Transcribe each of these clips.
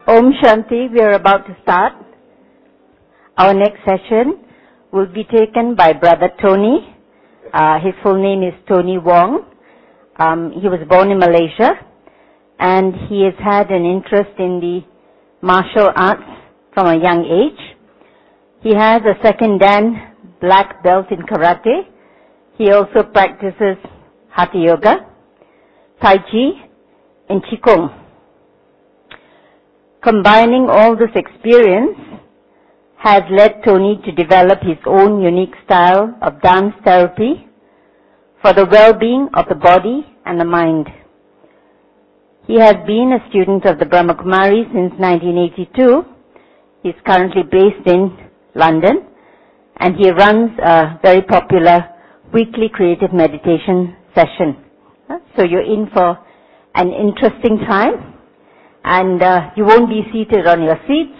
Om Shanti, we are about to start. Our next session will be taken by Brother Tony. His full name is Tony Wong. He was born in Malaysia and he has had an interest in the martial arts from a young age. He has a second Dan black belt in karate. He also practices Hatha Yoga, Tai Chi, and Qigong. Combining all this experience has led Tony to develop his own unique style of dance therapy for the well-being of the body and the mind. He has been a student of the Brahma Kumari since 1982. He is currently based in London and he runs a very popular weekly creative meditation session. So you're in for an interesting time. And you won't be seated on your seats.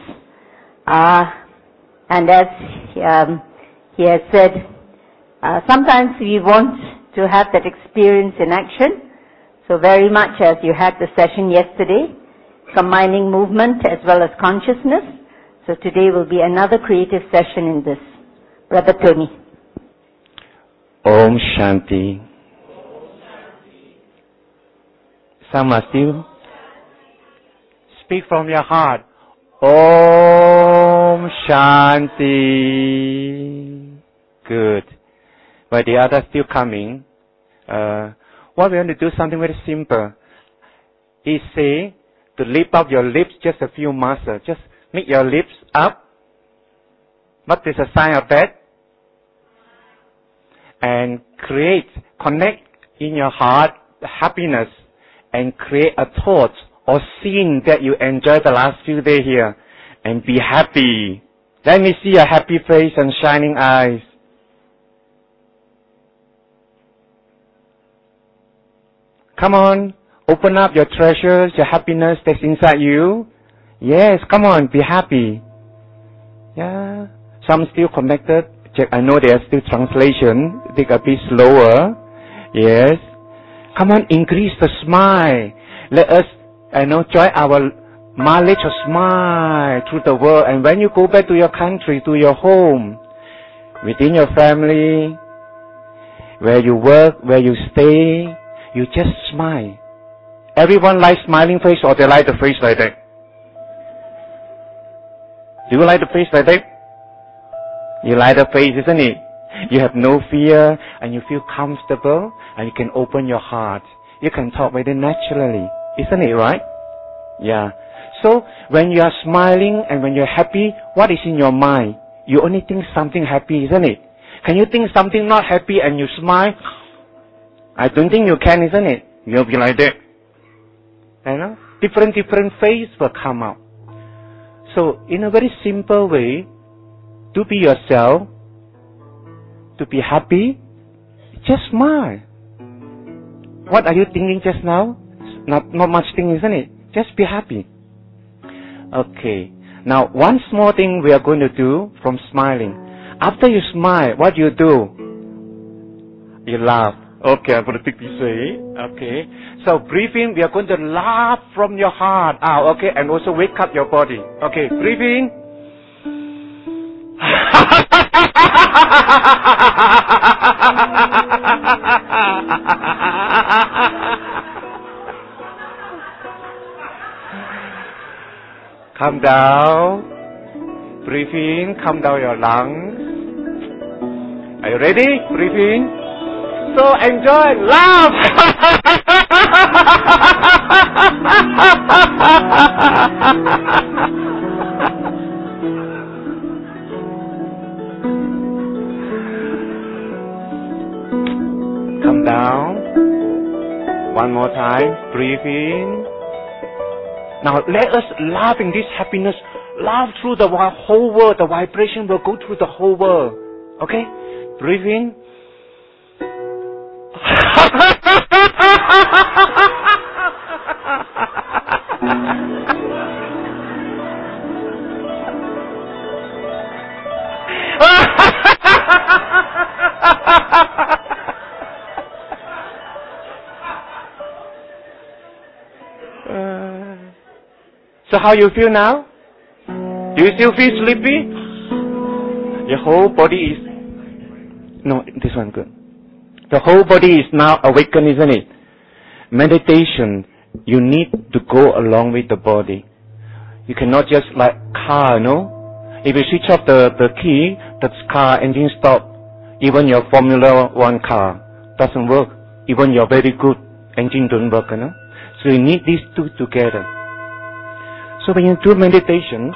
And as he has said, sometimes we want to have that experience in action. So very much as you had the session yesterday, combining movement as well as consciousness. So today will be another creative session in this. Brother Tony. Om Shanti. Some are still. Speak from your heart. Om Shanti. Good. But the others still coming. What we want to do something very simple. Is say to lift up your lips just a few muscles. Just make your lips up. What is a sign of that? And connect in your heart happiness and create a thought or scene that you enjoyed the last few days here and be happy. Let me see a happy face and shining eyes. Come on, open up your treasures, your happiness that's inside you. Yes, come on, be happy. Yeah, some still connected. Check, I know there's still translation. Take a bit slower. Yes. Come on, increase the smile. Let us join our mileage of smile through the world. And when you go back to your country, to your home, within your family, where you work, where you stay, you just smile. Everyone likes smiling face or they like the face like that? Do you like the face like that? You like the face, isn't it? You have no fear and you feel comfortable and you can open your heart. You can talk very naturally. Isn't it right? Yeah. So when you are smiling and when you're happy, what is in your mind? You only think something happy, isn't it? Can you think something not happy and you smile? I don't think you can, isn't it? You'll be like that. You know? Different face will come out. So in a very simple way, to be yourself, to be happy, just smile. What are you thinking just now? Not much thing, isn't it? Just be happy. Okay. Now, one small thing we are going to do from smiling. After you smile, what do? You laugh. Okay, I'm going to take this way. Okay. So, breathe in. We are going to laugh from your heart out. Okay. And also wake up your body. Okay. Breathe in. Calm down. Breathe in. Calm down your lungs. Are you ready? Breathe in. So enjoy. Laugh. Calm down. One more time. Breathe in. Now let us laugh in this happiness. Laugh through the whole world. The vibration will go through the whole world. Okay? Breathe in. So how you feel now? Do you still feel sleepy? Your whole body is... No, this one good. The whole body is now awakened, isn't it? Meditation, you need to go along with the body. You cannot just like car, no? If you switch off the key, the car engine stop. Even your Formula 1 car doesn't work. Even your very good engine don't work, you know? So you need these two together. So when you do meditation,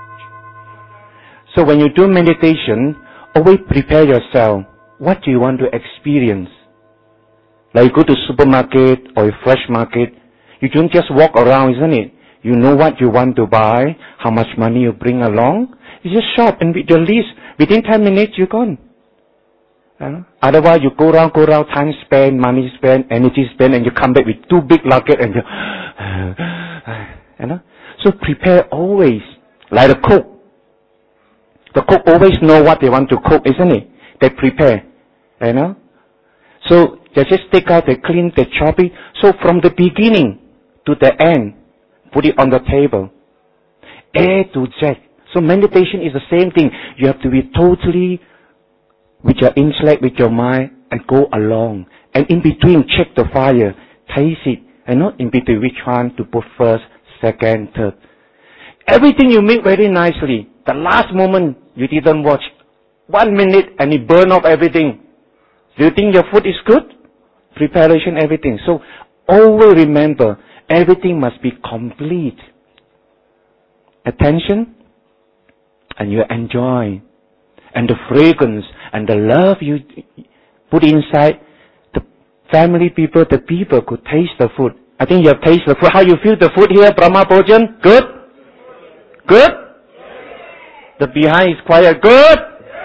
always prepare yourself. What do you want to experience? Like you go to supermarket or a fresh market, you don't just walk around, isn't it? You know what you want to buy, how much money you bring along. You just shop and with your list, within 10 minutes you're gone. Otherwise you go around, time spent, money spent, energy spent, and you come back with 2 big luggage and you know. So prepare always, like the cook. The cook always know what they want to cook, isn't it? They prepare, you know. So they just take out, they clean, they chop it. So from the beginning to the end, put it on the table. A to Z. So meditation is the same thing. You have to be totally with your intellect, with your mind, and go along. And in between, check the fire, taste it, and not in between which one to put first, second, third. Everything you make very nicely. The last moment you didn't watch 1 minute and it burned off everything. Do you think your food is good? Preparation, everything. So always remember, everything must be complete. Attention, and you enjoy. And the fragrance and the love you put inside, the family people, the people could taste the food. I think you have tasted the food. How you feel the food here, Brahma Bhojan? Good? Good? The behind is quiet. Good?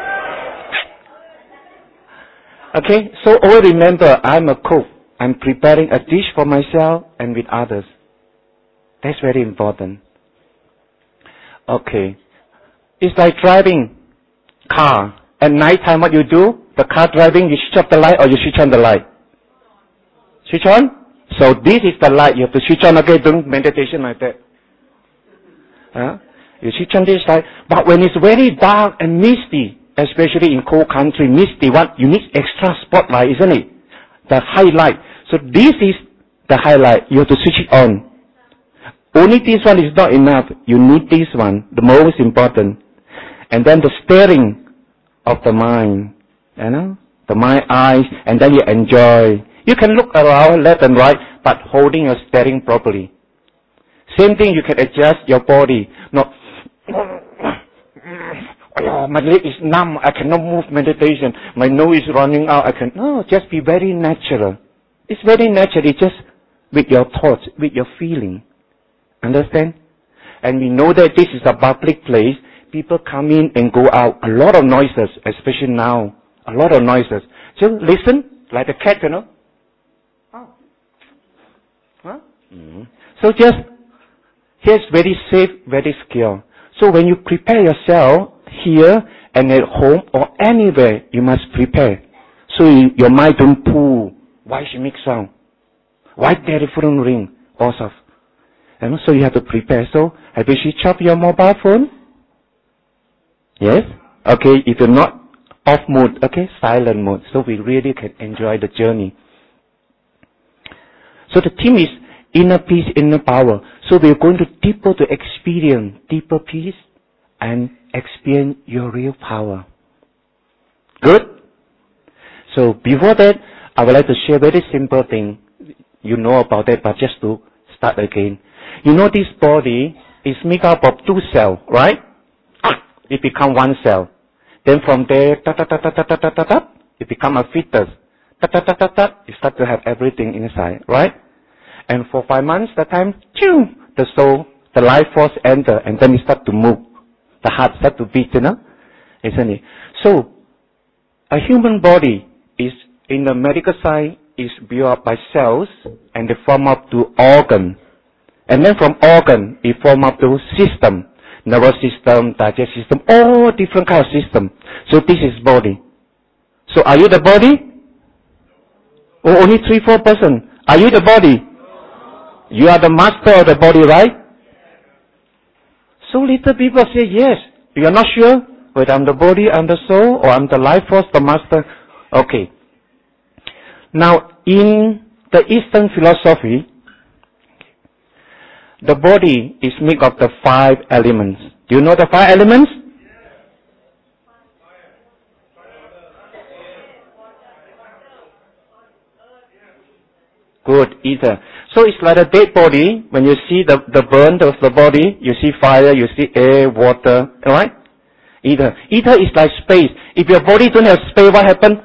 Okay, so always remember, I'm a cook. I'm preparing a dish for myself and with others. That's very important. Okay. It's like driving car. At night time, what you do? The car driving, you switch off the light or you switch on the light? Switch on? So this is the light. You have to switch on, okay? Don't meditation like that. You switch on this light. But when it's very dark and misty, especially in cold country, misty, you need extra spotlight, isn't it? The highlight. So this is the highlight. You have to switch it on. Only this one is not enough. You need this one, the most important. And then the steering of the mind, you know, the mind, eyes, and then you enjoy. You can look around left and right, but holding your steering properly. Same thing, you can adjust your body. Not, oh, my leg is numb, I cannot move meditation. My nose is running out, no, just be very natural. It's very natural, it's just with your thoughts, with your feeling. Understand? And we know that this is a public place. People come in and go out. A lot of noises, especially now. A lot of noises. Just listen, like a cat, you know. Oh. Huh? Mm-hmm. So just, here's very safe, very secure. So when you prepare yourself here and at home or anywhere, you must prepare. So your mind don't pull. Why she make sound? Why telephone ring? All stuff. And so you have to prepare. So have you switched off your mobile phone? Yes? Okay, if you're not off mode, okay, silent mode. So we really can enjoy the journey. So the theme is inner peace, inner power. So we're going to experience deeper peace and experience your real power. Good? So before that, I would like to share a very simple thing. You know about that, but just to start again. You know this body is made up of 2 cells, right? It becomes 1 cell. Then from there, it becomes a fetus. You start to have everything inside, right? And for 5 months, that time, the soul, the life force enter, and then it start to move. The heart start to beat, you know? Isn't it? So, a human body is, in the medical science, is built up by cells, and they form up to organ. And then from organ, it form up to system. Nervous system, digestive system, all different kind of system. So this is body. So are you the body? Or only 3-4%? Are you the body? You are the master of the body, right? So little people say, yes, you are not sure whether I'm the body, I'm the soul, or I'm the life force, the master. Okay. Now, in the Eastern philosophy, the body is made of the 5 elements. Do you know the 5 elements? Good, ether. So it's like a dead body. When you see the burn of the body, you see fire, you see air, water, alright? Ether. Ether is like space. If your body don't have space, what happens?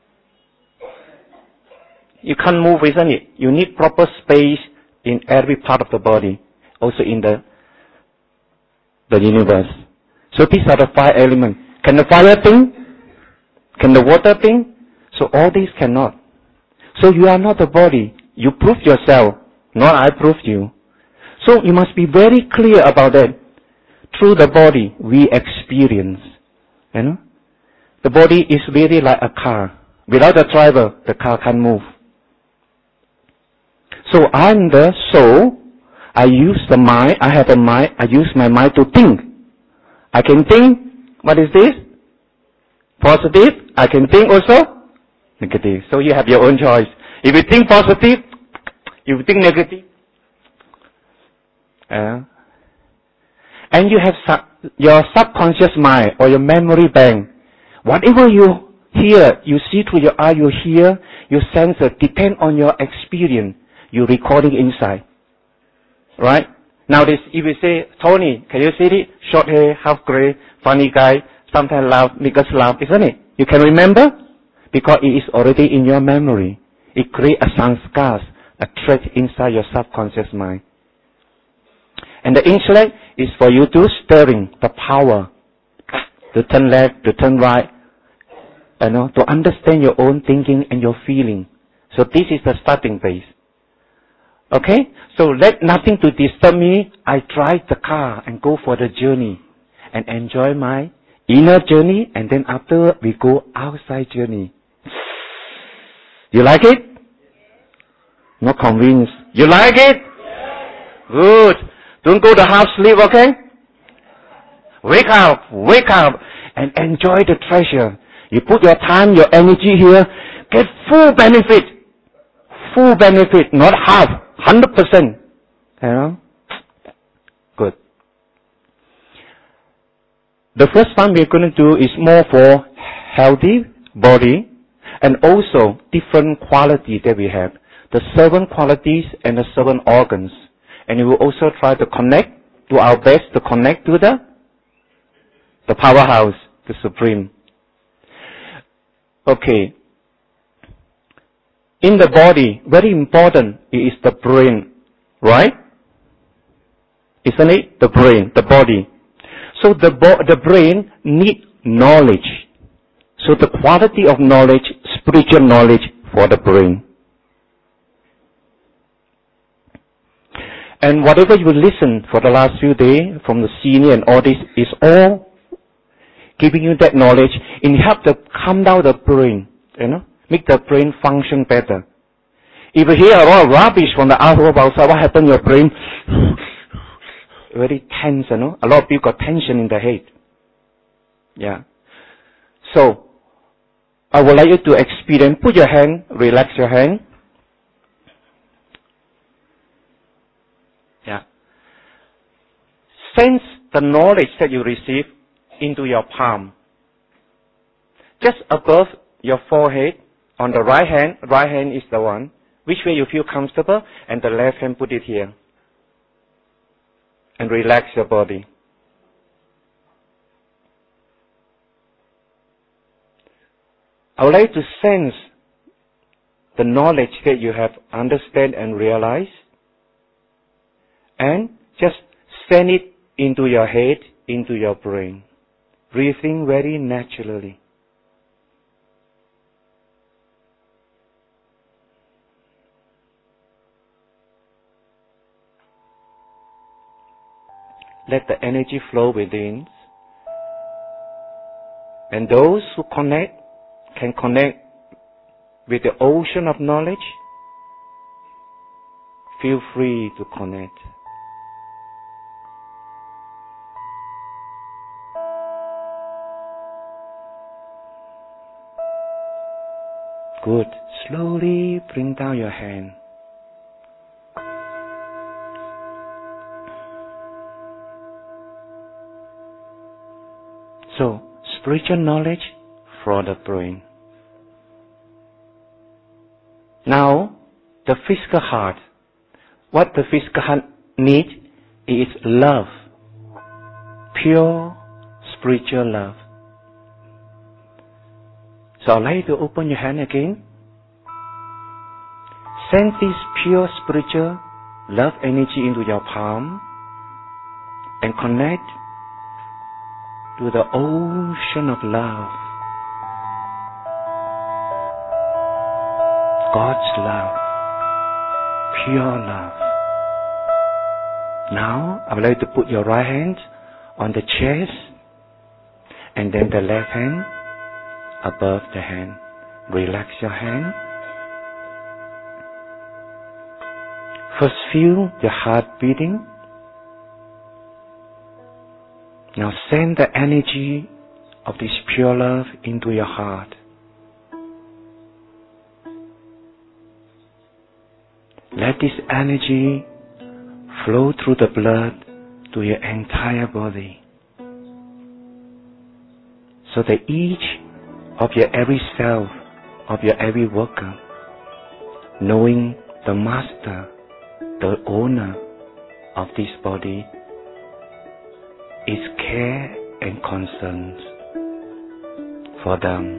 You can't move, isn't it? You need proper space in every part of the body, also in the universe. So these are the 5 elements. Can the fire think? Can the water think? So all these cannot. So you are not the body. You prove yourself, not I proved you. So you must be very clear about that. Through the body, we experience. You know? The body is really like a car. Without the driver, the car can't move. So I'm the soul. I use the mind. I have a mind. I use my mind to think. I can think. What is this? Positive. I can think also negative. So you have your own choice. If you think positive, you think negative. And you have your subconscious mind or your memory bank. Whatever you hear, you see through your eye, you hear, you sense it, depend on your experience. You're recording inside. Right? Now this, if you say, Tony, can you see it? Short hair, half gray, funny guy, sometimes laugh, make us laugh, isn't it? You can remember? Because it is already in your memory. It creates a sanskars, a trait inside your subconscious mind. And the intellect is for you to stirring the power, to turn left, to turn right, to understand your own thinking and your feeling. So this is the starting base. Okay? So let nothing to disturb me. I drive the car and go for the journey and enjoy my inner journey, and then after we go outside journey. You like it? Not convinced. You like it? Good. Don't go to half sleep, okay? Wake up, and enjoy the treasure. You put your time, your energy here, get full benefit. Full benefit, not half, 100%. You know? Good. The first one we're going to do is more for healthy body and also different qualities that we have. The 7 qualities and the 7 organs. And we will also try to connect, do our best to connect to the powerhouse, the supreme. Okay. In the body, very important is the brain, right? Isn't it? The brain, the body. So the brain needs knowledge. So the quality of knowledge, spiritual knowledge for the brain. And whatever you listen for the last few days from the senior and all this is all giving you that knowledge and help to calm down the brain, make the brain function better. If you hear a lot of rubbish from the outside, what happened to your brain? Very tense, A lot of people got tension in the head. Yeah. So, I would like you to experience, put your hand, relax your hand. Yeah. Sense the knowledge that you receive into your palm. Just above your forehead, on the right hand is the one, which way you feel comfortable, and the left hand put it here. And relax your body. I would like to sense the knowledge that you have understand and realized, and just send it into your head, into your brain, breathing very naturally. Let the energy flow within. And those who connect can connect with the ocean of knowledge. Feel free to connect. Good. Slowly bring down your hand. So, spiritual knowledge from the brain. Now, the physical heart. What the physical heart needs is love. Pure spiritual love. So I'd like to open your hand again. Send this pure spiritual love energy into your palm and connect to the ocean of love. God's love. Pure love. Now, I would like to put your right hand on the chest and then the left hand above the hand. Relax your hand. First feel your heart beating. Now send the energy of this pure love into your heart. Let this energy flow through the blood to your entire body, so that each of your every cell, of your every worker, knowing the master, the owner of this body, is care and concern for them.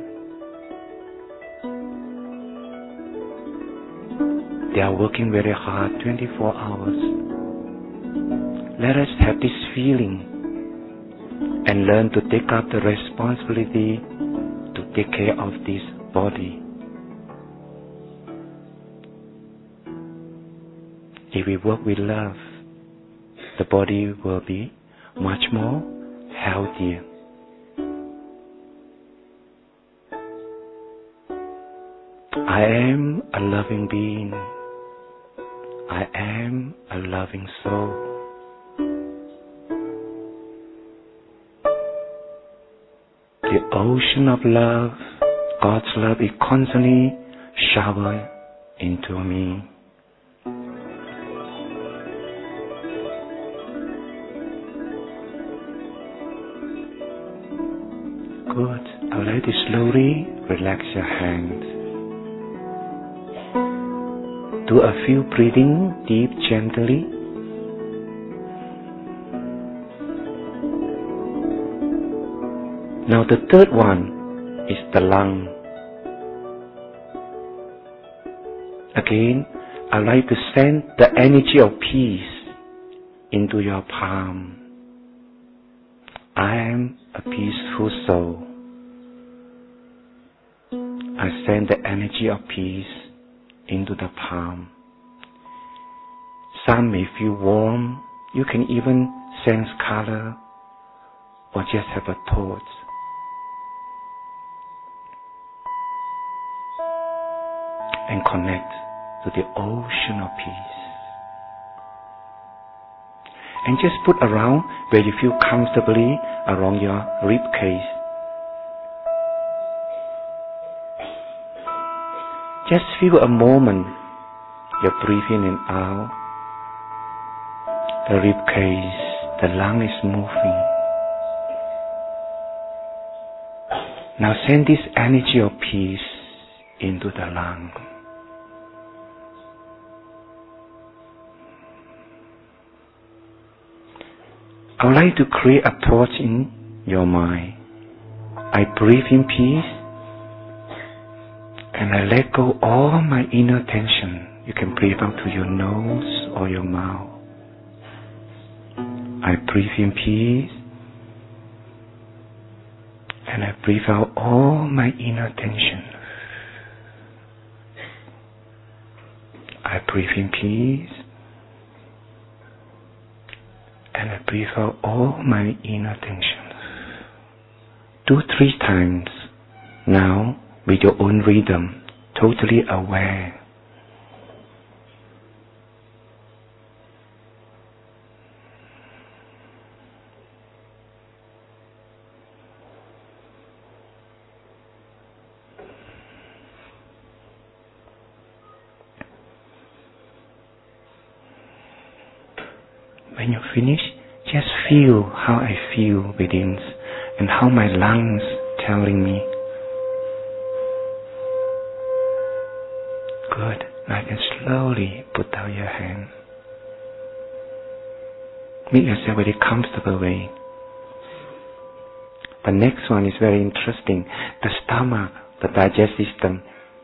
They are working very hard 24 hours. Let us have this feeling and learn to take up the responsibility to take care of this body. If we work with love, the body will be much more healthier. I am a loving being. I am a loving soul. The ocean of love, God's love, is constantly showered into me. Good. I would like to slowly relax your hands. Do a few breathing deep gently. Now the third one is the lung. Again, I would like to send the energy of peace into your palm. I am a peaceful soul. I send the energy of peace into the palm. Some may feel warm. You can even sense color or just have a thought. And connect to the ocean of peace. And just put around where you feel comfortably around your rib cage. Just feel a moment. You breathe in and out. The rib cage, the lung is moving. Now send this energy of peace into the lung. I would like to create a thought in your mind. I breathe in peace and I let go all my inner tension. You can breathe out through your nose or your mouth. I breathe in peace and I breathe out all my inner tension. I breathe in peace and I breathe out all my inner tensions. Do 3 times now with your own rhythm, totally aware. When you finish, just feel how I feel within and how my lungs telling me. Good. Now you can slowly put down your hand. Make yourself very comfortable way. The next one is very interesting. The stomach, the digestive system.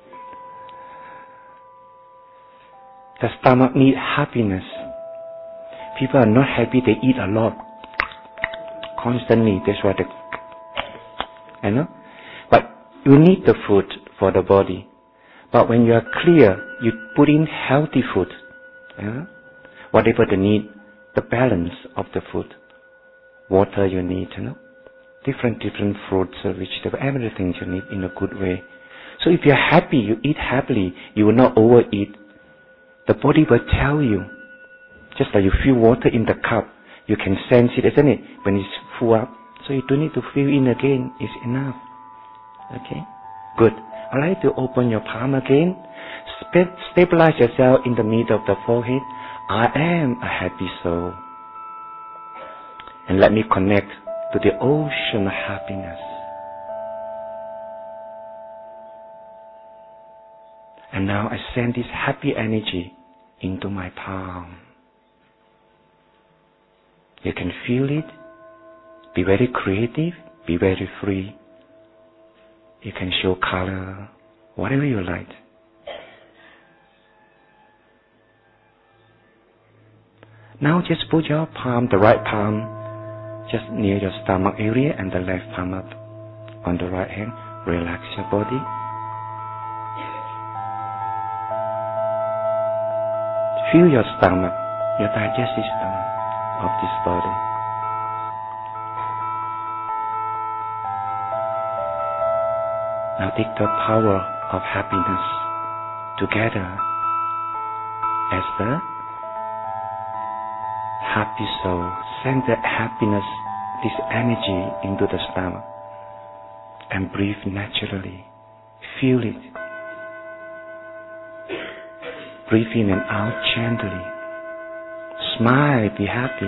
The stomach needs happiness. People are not happy, they eat a lot. Constantly, that's why they, But you need the food for the body. But when you are clear, you put in healthy food. Whatever the need, the balance of the food. Water you need, Different fruits, vegetables, everything you need in a good way. So if you're happy, you eat happily, you will not overeat. The body will tell you. Just like you feel water in the cup, you can sense it, isn't it? When it's full up. So you don't need to fill in again, it's enough. Okay? Good. Alright, to open your palm again. Stabilize yourself in the middle of the forehead. I am a happy soul. And let me connect to the ocean of happiness. And now I send this happy energy into my palm. You can feel it. Be very creative. Be very free. You can show color, whatever you like. Now just put your palm, the right palm, just near your stomach area and the left palm up on the right hand. Relax your body. Feel your stomach, your digestive system of this body. Now take the power of happiness together as the happy soul. Send the happiness, this energy into the stomach and breathe naturally. Feel it. Breathe in and out gently. Smile, be happy.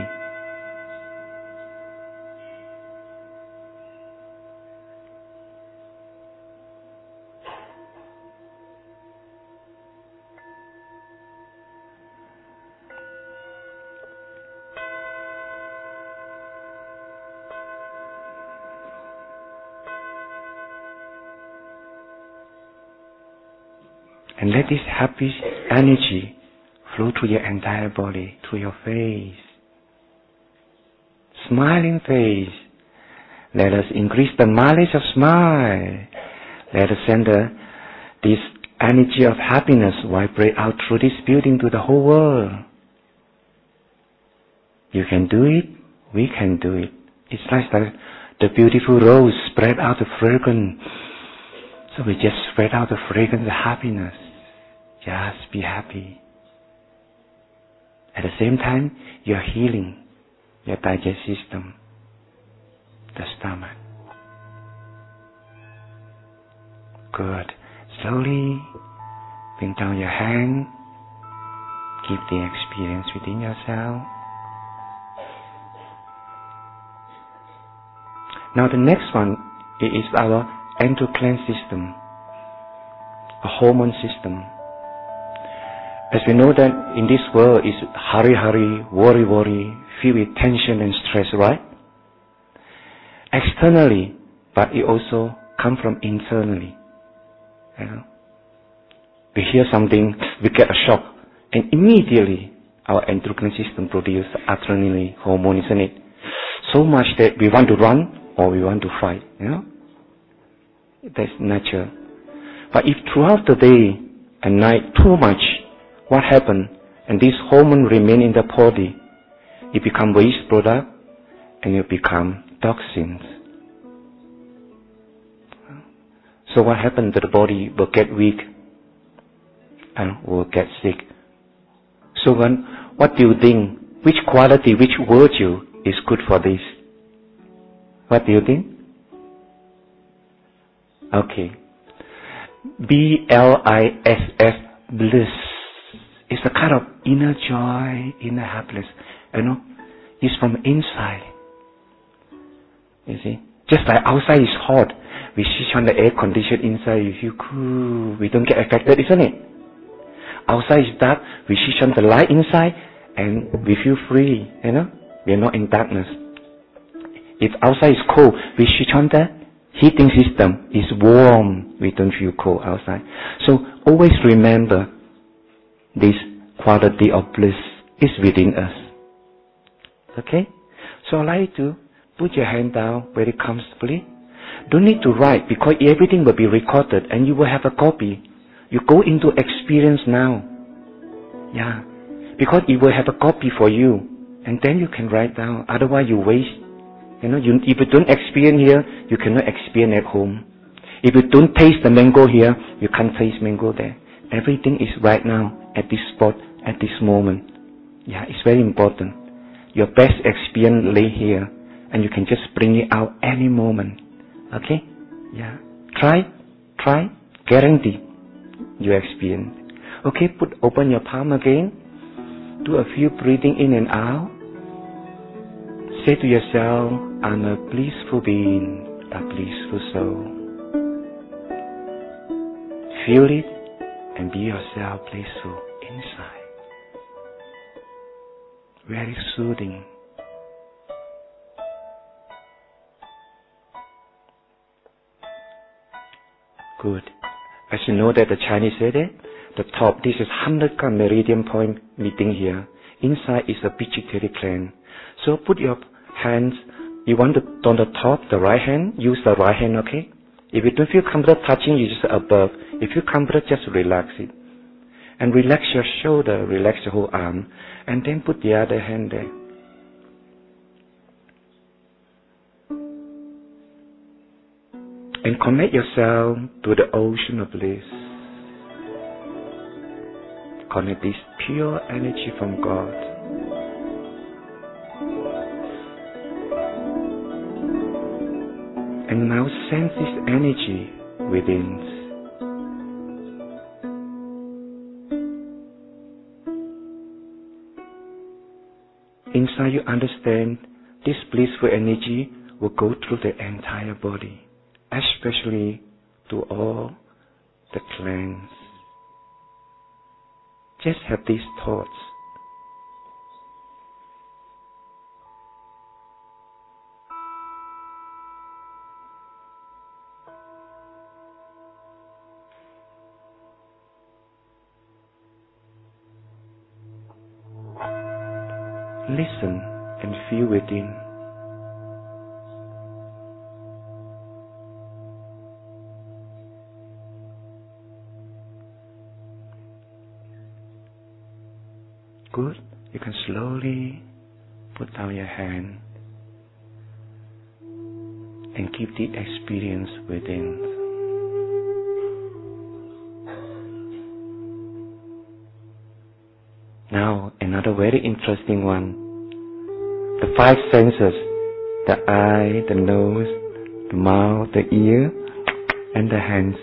And let this happy energy flow through your entire body, through your face. Smiling face. Let us increase the mileage of smile. Let us send this energy of happiness vibrate out through this building to the whole world. You can do it. We can do it. It's like the beautiful rose spread out the fragrance. So we just spread out the fragrance of happiness. Just be happy. At the same time, you're healing your digestive system, the stomach. Good. Slowly bring down your hand. Keep the experience within yourself. Now the next one is our endocrine system, a hormone system. As we know that in this world is hurry, worry, filled with tension and stress, right? Externally, but it also comes from internally. We hear something, we get a shock, and immediately our endocrine system produces adrenaline hormone, isn't it? So much that we want to run or we want to fight, That's natural. But if throughout the day and night too much, what happens? And this hormone remain in the body. It become waste product and it become toxins. So what happens to the body will get weak and will get sick. So what do you think? Which quality, which virtue is good for this? What do you think? Okay. BLISS, bliss. It's a kind of inner joy, inner happiness. It's from inside. You see? Just like outside is hot, we switch on the air condition inside, you feel cool. We don't get affected, isn't it? Outside is dark, we switch on the light inside, and we feel free, you know? We are not in darkness. If outside is cold, we switch on the heating system. It's warm. We don't feel cold outside. So always remember this quality of bliss is within us. Okay? So I'd like to put your hand down very comfortably. Don't need to write because everything will be recorded and you will have a copy. You go into experience now. Yeah. Because it will have a copy for you. And then you can write down. Otherwise you waste. You know, if you don't experience here, you cannot experience at home. If you don't taste the mango here, you can't taste mango there. Everything is right now, at this spot, at this moment. Yeah, it's very important. Your best experience lay here, and you can just bring it out any moment. Okay? Yeah. Try, guarantee you experience. Okay, open your palm again. Do a few breathing in and out. Say to yourself, I'm a blissful being, a blissful soul. Feel it and be yourself blissful inside. Very soothing. Good. As you know that the Chinese said it, the top, this is 100 meridian point meeting here. Inside is a pituitary gland. So put your hands, you want to, on the top, the right hand, use the right hand, okay? If you don't feel comfortable touching, you just above. If you comfortable, just relax it. And relax your shoulder, relax your whole arm. And then put the other hand there. And connect yourself to the ocean of bliss. Connect this pure energy from God. And now sense this energy within. Inside you understand this blissful energy will go through the entire body, especially to all the glands. Just have these thoughts. Listen and feel within. Good. You can slowly put down your hand and keep the experience within. Now, another very interesting one. The 5 senses, the eye, the nose, the mouth, the ear, and the hands.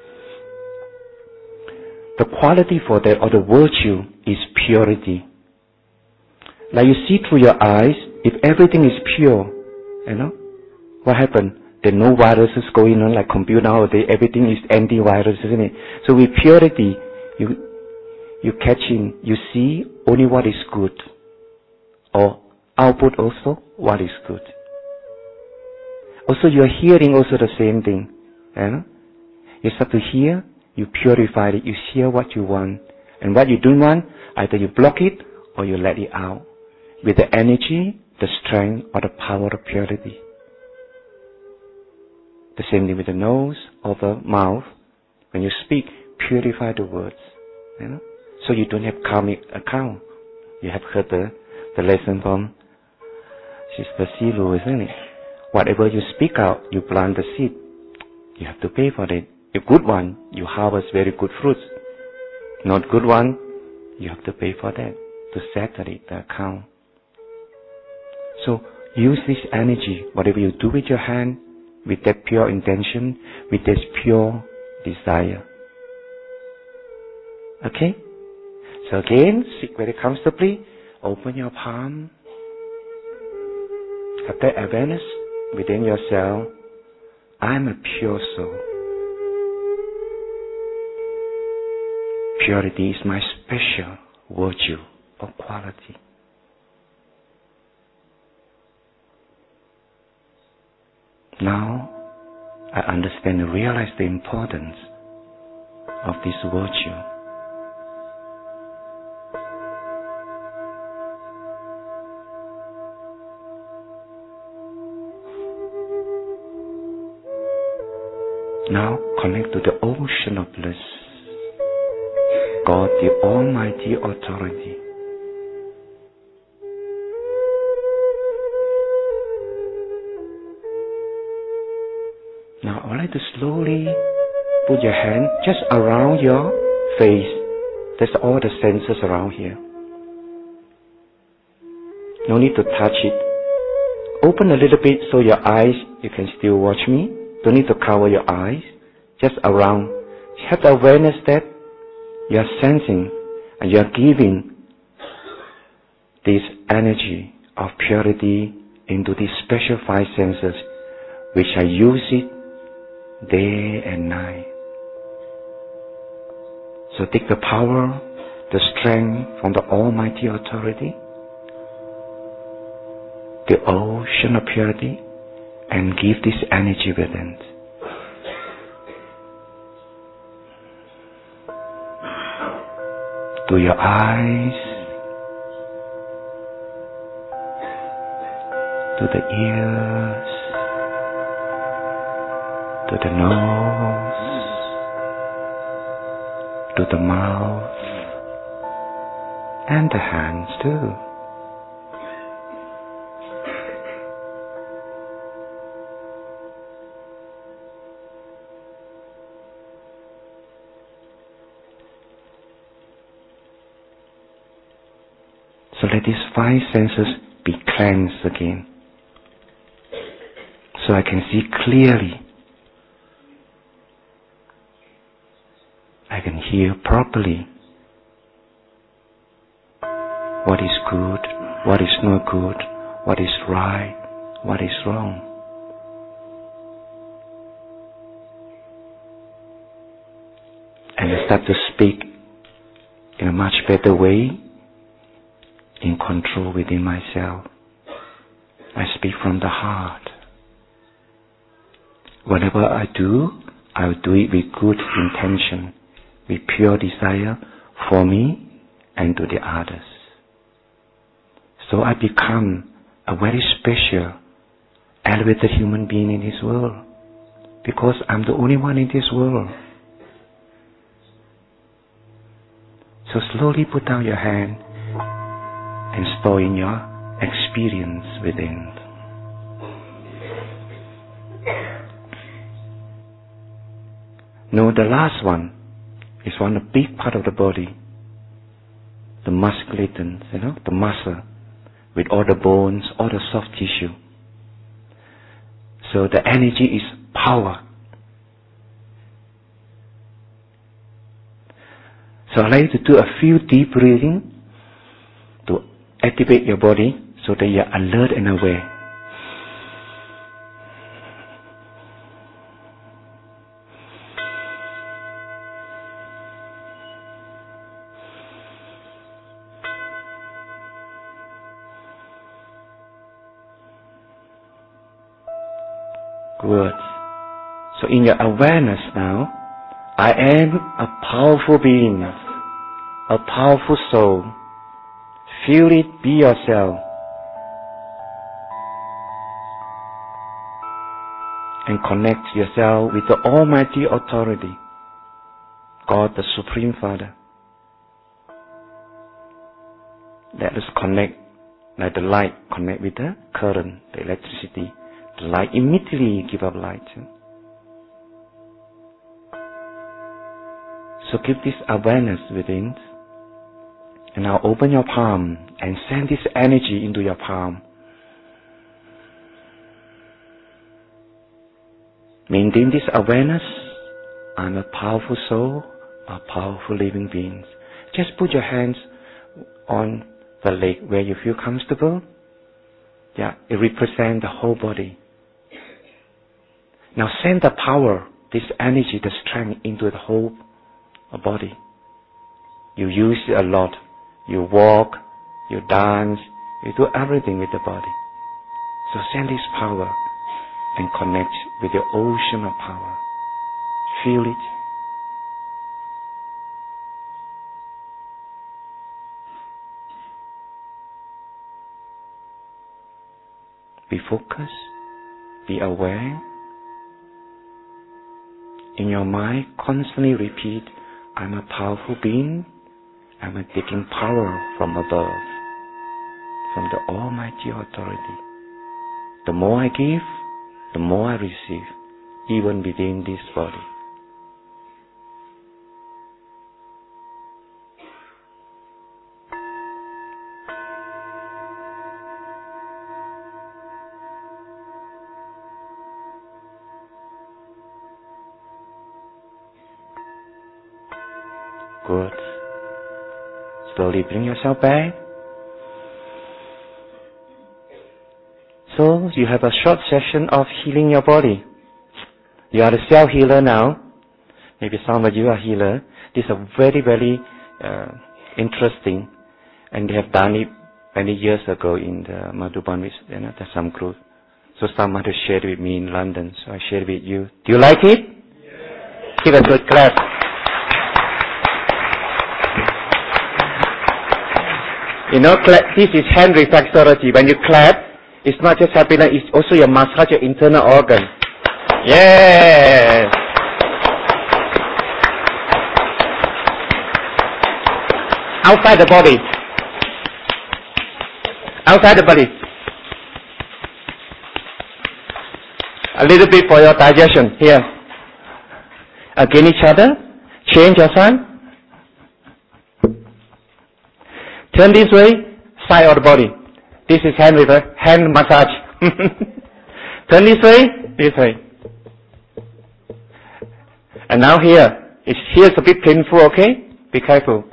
The quality for that, or the virtue, is purity. Like you see through your eyes, if everything is pure, you know, what happened? There are no viruses going on like computer nowadays. Everything is antivirus, isn't it? So with purity, you catch in, you see only what is good. Or output also what is good. Also you are hearing also the same thing. You know? You start to hear, you purify it, you hear what you want. And what you don't want, either you block it or you let it out. With the energy, the strength, or the power of purity. The same thing with the nose or the mouth. When you speak, purify the words. You know? So you don't have karmic account. You have heard the lesson from Sister Silu, isn't it? Whatever you speak out, you plant the seed. You have to pay for it. A good one, you harvest very good fruits. Not good one, you have to pay for that, to settle it, the account. So use this energy, whatever you do with your hand, with that pure intention, with this pure desire. Okay? So again, sit very comfortably, open your palm, Have that awareness within yourself. I'm a pure soul. Purity is my special virtue or quality. Now, I understand and realize the importance of this virtue. Now, connect to the ocean of bliss. God, the Almighty Authority. Now, I would like to slowly put your hand just around your face. That's all the senses around here. No need to touch it. Open a little bit so your eyes, you can still watch me. Don't need to cover your eyes. Just around. Have the awareness that you are sensing and you are giving this energy of purity into these special five senses, which I use it day and night. So take the power, the strength from the Almighty Authority, the ocean of purity, and give this energy within. To your eyes, to the ears, to the nose, to the mouth, and the hands too. So let these five senses be cleansed again. So I can see clearly. I can hear properly. What is good, what is not good, what is right, what is wrong. And I start to speak in a much better way, in control within myself. I speak from the heart. Whatever I do, I will do it with good intention, with pure desire for me and to the others. So I become a very special, elevated human being in this world, because I'm the only one in this world. So slowly put down your hand and store in your experience within. Now the last one is one a big part of the body, the musculatum, the muscle, with all the bones, all the soft tissue. So the energy is power. So I'd like you to do a few deep breathing to activate your body so that you're alert and aware. Good. So in your awareness now, I am a powerful being, a powerful soul. Feel it, be yourself. And connect yourself with the Almighty Authority, God the Supreme Father. Let us connect, like the light connect with the current, the electricity. The light immediately give up light. So keep this awareness within. And now open your palm and send this energy into your palm. Maintain this awareness. I'm a powerful soul, a powerful living being. Just put your hands on the leg where you feel comfortable. Yeah, it represents the whole body. Now send the power, this energy, the strength into the whole body. You use it a lot. You walk, you dance, you do everything with the body. So send this power and connect with your ocean of power. Feel it. Be focused. Be aware. In your mind, constantly repeat, I'm a powerful being. I'm taking power from above, from the Almighty authority. The more I give, the more I receive, even within this body. Good. Slowly bring yourself back. So you have a short session of healing your body. You are a self-healer now. Maybe some of you are healer. This is very, very interesting. And they have done it many years ago in the Madhuban, there's some group. So someone has shared with me in London, so I shared with you. Do you like it? Yes. Give a good clap. You know, this is hand reflexology. When you clap, it's not just happiness, it's also your massage your internal organ. Yes. Outside the body. Outside the body. A little bit for your digestion. Here. Against each other. Change your side. Turn this way. Side of the body. This is hand massage. Turn this way. This way. And now here. Here's a bit painful, okay? Be careful.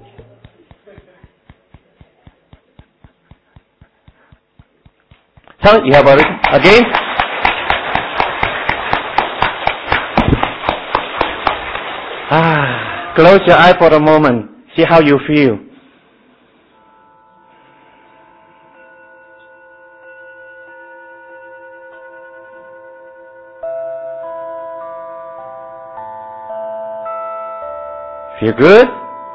So you have already, again. Close your eye for a moment. See how you feel. Feel good?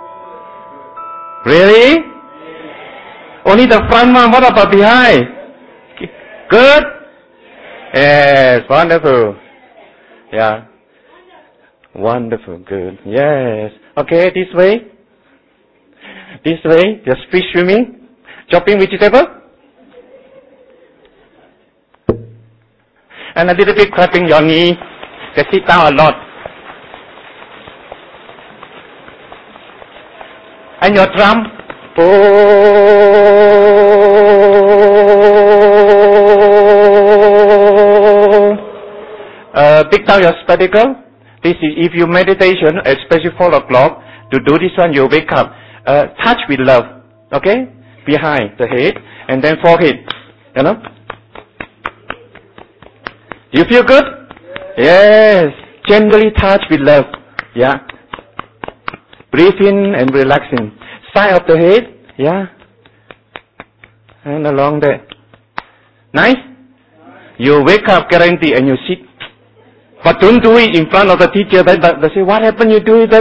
Really? Only the front one. What about behind? Good? Yes, wonderful. Yeah. Wonderful, good. Yes. Okay, this way. This way, just fish swimming. Chopping vegetable. And a little bit clapping your knee. Just sit down a lot. And your drum. Pick down your spectacle. This is if you meditation, especially 4 o'clock, to do this one, you wake up. Touch with love. Okay? Behind the head. And then forehead. You know? You feel good? Yes. Gently touch with love. Yeah. Breathe in and relaxing. Side of the head. Yeah. And along there. Nice? You wake up guarantee and you sit. But don't do it in front of the teacher. They say, what happened? You do it.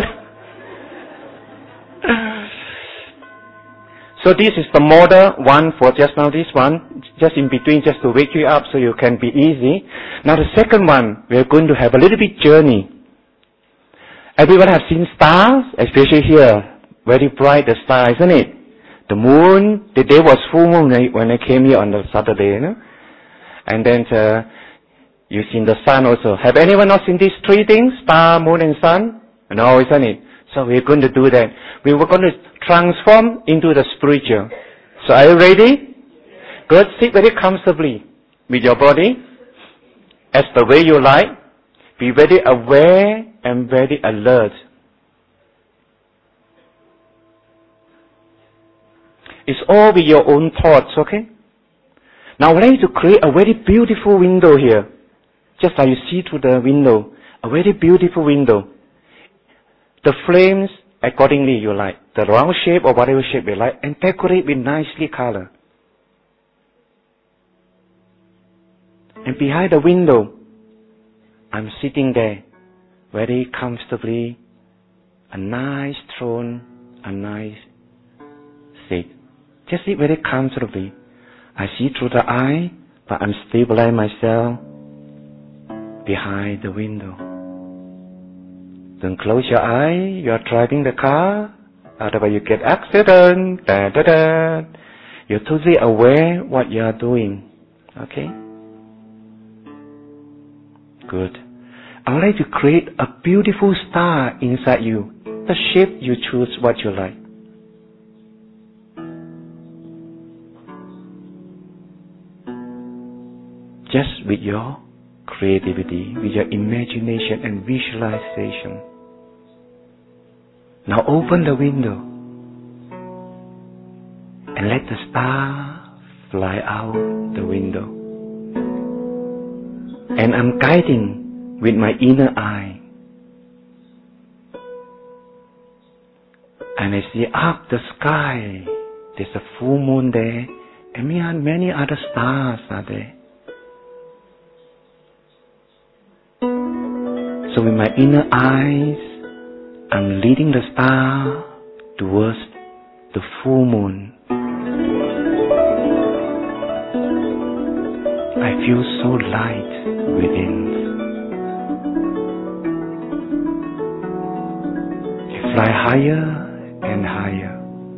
So this is the model one for just now. This one, just in between, just to wake you up so you can be easy. Now the second one, we are going to have a little bit journey. Everyone has seen stars, especially here. Very bright the star, isn't it? The moon, the day was full moon when I came here on the Saturday, you know. And then you've seen the sun also. Have anyone else seen these 3 things? Star, moon and sun? No, isn't it? So we're going to do that. We were going to transform into the spiritual. So are you ready? Good. Sit very comfortably with your body as the way you like. Be very aware and very alert. It's all with your own thoughts, okay? Now I would like you to create a very beautiful window here. Just like you see through the window. A very beautiful window. The frames, accordingly you like. The round shape or whatever shape you like. And decorate with nicely color. And behind the window, I'm sitting there very comfortably. A nice throne, a nice seat. Just sit very comfortably. I see through the eye, but I'm stabilizing myself behind the window. Don't close your eye. You are driving the car. Otherwise you get accident. Da, da, da. You're totally aware what you are doing. Okay? Good. I would like to create a beautiful star inside you. The shape you choose what you like. Just with your creativity, with your imagination and visualization. Now open the window and let the star fly out the window. And I'm guiding with my inner eye. And I see up the sky, there's a full moon there, and many other stars are there. So with my inner eyes, I'm leading the star towards the full moon. I feel so light within. I fly higher and higher.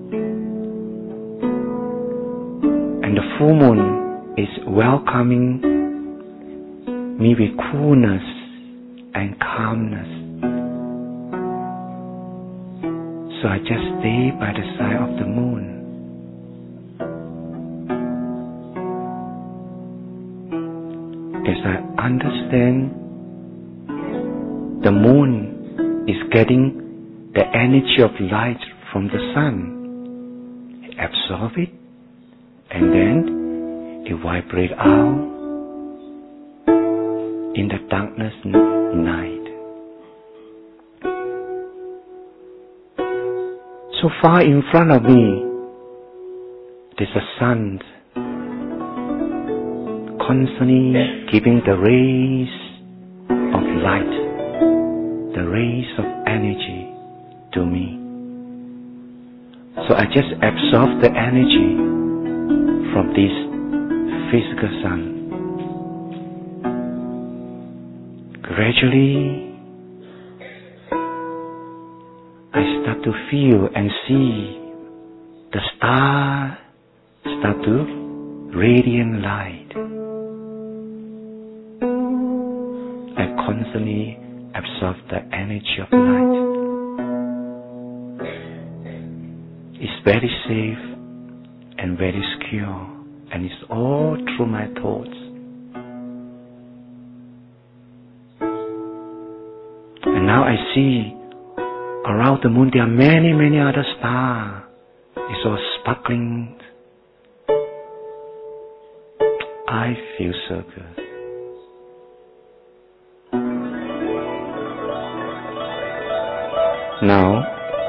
And the full moon is welcoming me with coolness and calmness. So I just stay by the side of the moon. As I understand, the moon is getting the energy of light from the sun. It absorbs it, and then it vibrates out in the darkness night. So far in front of me, there's a sun constantly giving the rays of light, the rays of energy to me. So I just absorb the energy from this physical sun. Gradually, I start to feel and see the star start to radiant light. I constantly absorb the energy of light. It's very safe and very secure, and it's all through my thoughts. And now I see around the moon there are many, many other stars. It's all sparkling. I feel so good. Now,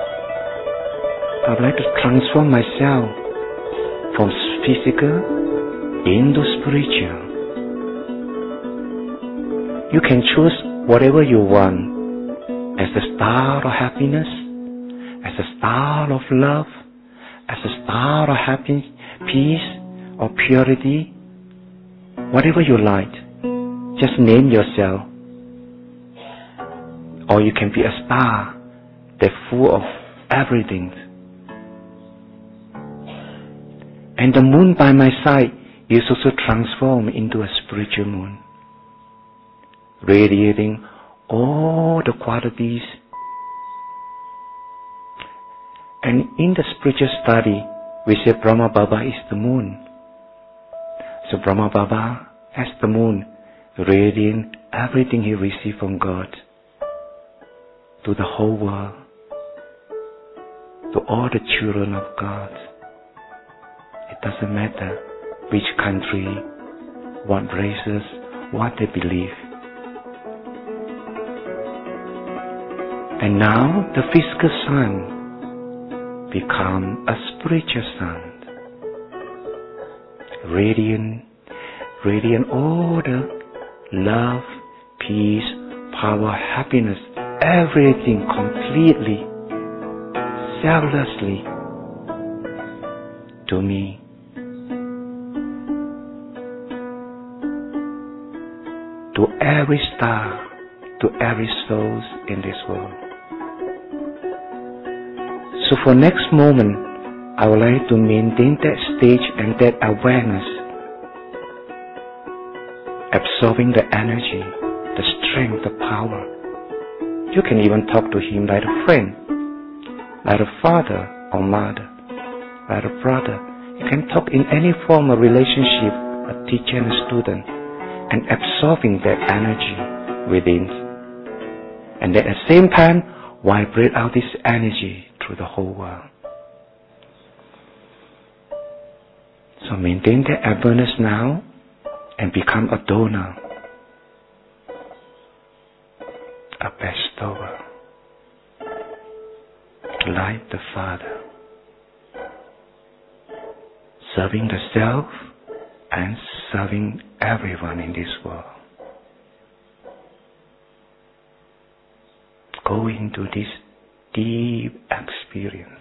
I would like to transform myself from physical into spiritual. You can choose whatever you want, as a star of happiness, as a star of love, as a star of happiness, peace, or purity. Whatever you like, just name yourself. Or you can be a star that's full of everything. And the moon by my side is also transformed into a spiritual moon, radiating all the qualities. And in the spiritual study, we say Brahma Baba is the moon. So Brahma Baba, as the moon, radiating everything he received from God to the whole world, to all the children of God. It doesn't matter which country, what races, what they believe. And now the physical sun become a spiritual sun. Radiant all the love, peace, power, happiness, everything completely, selflessly to me. To every star, to every soul in this world. So for next moment, I would like to maintain that stage and that awareness, absorbing the energy, the strength, the power. You can even talk to him like a friend, like a father or mother, like a brother. You can talk in any form of relationship, a teacher and a student, and absorbing that energy within. And at the same time, vibrate out this energy through the whole world. So maintain that awareness now and become a donor, a bestower, like the Father, serving the self and serving everyone in this world. Go into this deep experience.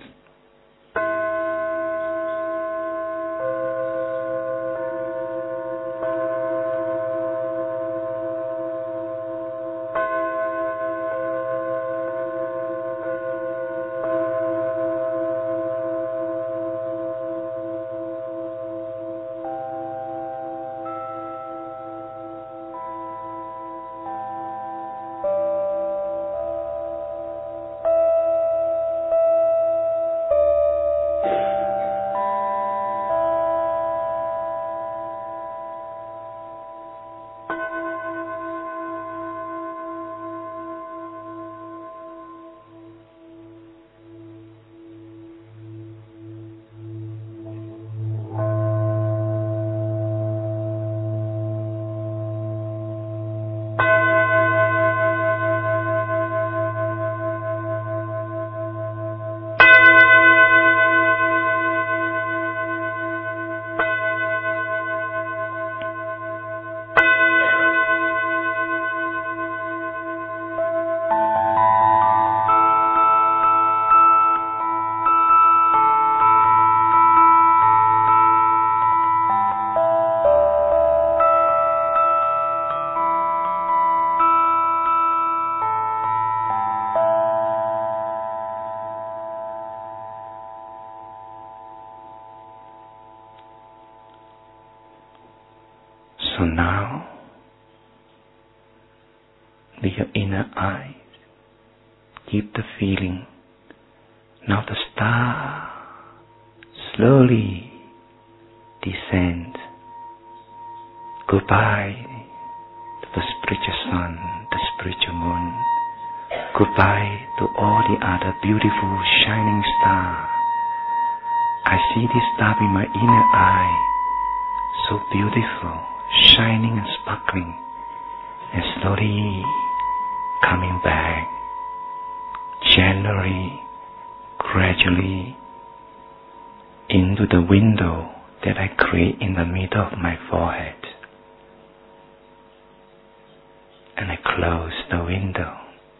So now, with your inner eyes, keep the feeling. Now the star slowly descends. Goodbye to the spiritual sun, the spiritual moon. Goodbye to all the other beautiful shining stars. I see this star in my inner eye, so beautiful, shining and sparkling, and slowly coming back, gently, gradually, into the window that I create in the middle of my forehead. And I close the window.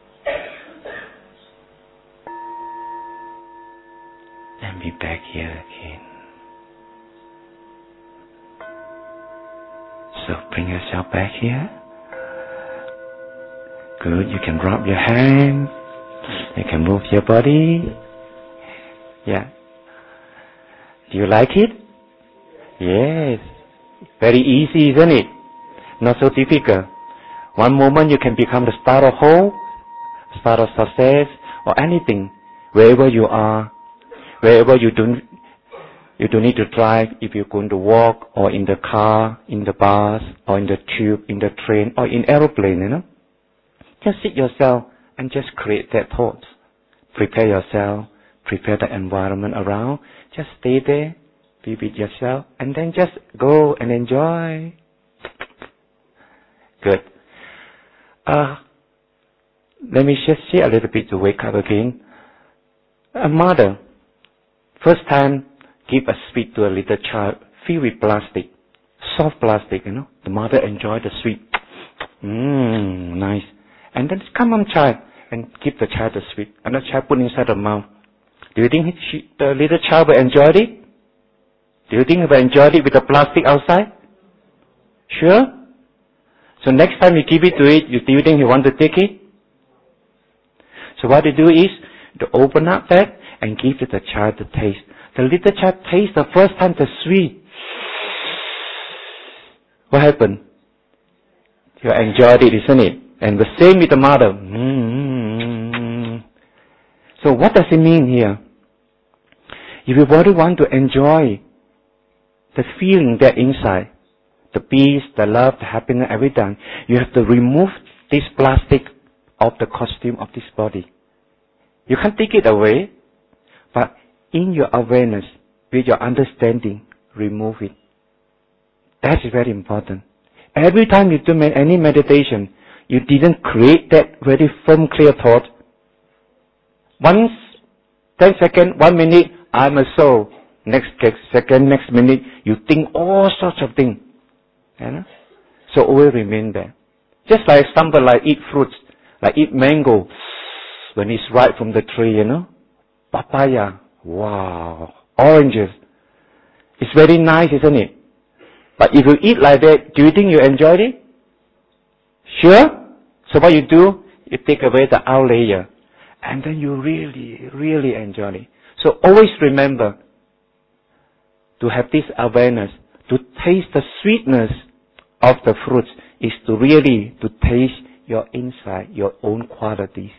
And be back here again. So bring yourself back here. Good, you can rub your hands. You can move your body. Yeah. Do you like it? Yes. Very easy, isn't it? Not so difficult. One moment you can become the star of hope, star of success, or anything, wherever you are, wherever you don't need to drive, if you're going to walk, or in the car, in the bus, or in the tube, in the train, or in aeroplane, Just sit yourself and just create that thought. Prepare yourself, prepare the environment around, just stay there, Be with yourself. And then just go and enjoy. Good. Let me just share a little bit to wake up again. A mother, first time, give a sweet to a little child filled with plastic. Soft plastic, The mother enjoy the sweet. Nice. And then come on, child, and give the child the sweet. And the child put inside the mouth. Do you think the little child will enjoy it? Do you think he will enjoy it with the plastic outside? Sure? So next time you give it to it, do you think he want to take it? So what you do is, to open up that and give to the child to taste. The little child tastes the first time the sweet. What happened? You enjoyed it, isn't it? And the same with the mother. So what does it mean here? If you really want to enjoy the feeling there inside, the peace, the love, the happiness, everything, you have to remove this plastic of the costume of this body. You can't take it away, but in your awareness, with your understanding, remove it. That's very important. Every time you do any meditation, you didn't create that very firm, clear thought. Once, 10 seconds, 1 minute, I'm a soul. Next second, next minute, you think all sorts of things. So always remain there. Just like somebody eat fruits, like eat mango, when it's ripe from the tree, Papaya, wow. Oranges. It's very nice, isn't it? But if you eat like that, do you think you enjoyed it? Sure? So what you do, you take away the outer layer. And then you really, really enjoy it. So always remember to have this awareness, to taste the sweetness of the fruits, is to really to taste your inside, your own qualities.